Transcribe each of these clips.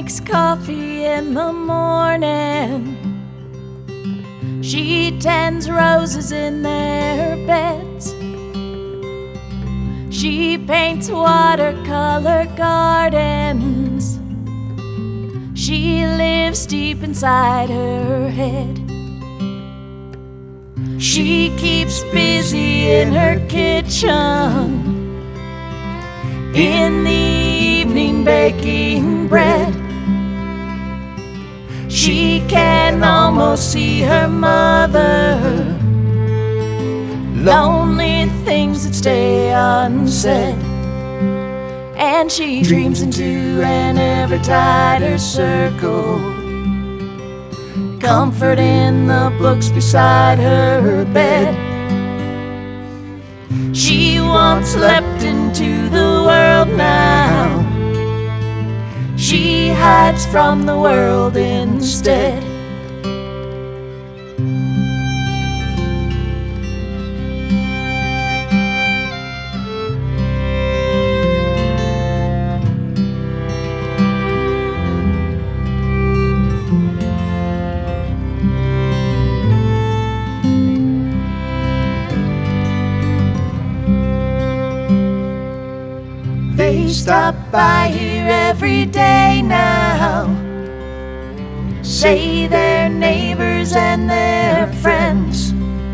makes coffee in the morning. She tends roses in their beds. She paints watercolor gardens. She lives deep inside her head. She keeps busy in her kitchen, in the evening baking bread. She can almost see her mother, lonely things that stay unsaid. And she dreams into an ever tighter circle, comfort in the books beside her bed. She once leapt into the world now. She hides from the world instead. They stop by here every day now, say they're neighbors and they're friends.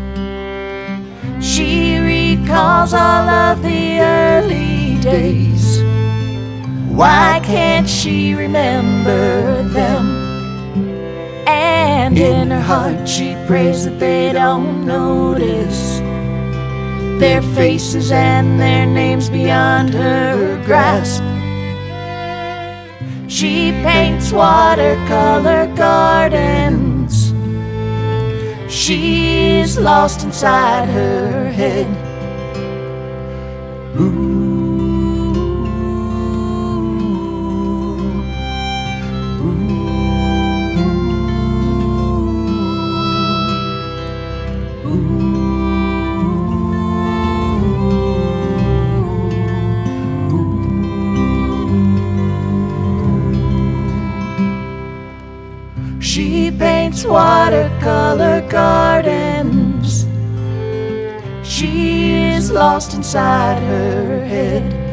She recalls all of the early days. Why can't she remember them? And in her heart she prays that they don't notice their faces and their names beyond her grasp. She paints watercolor gardens. She's lost inside her head. Ooh. She paints watercolor gardens. She is lost inside her head.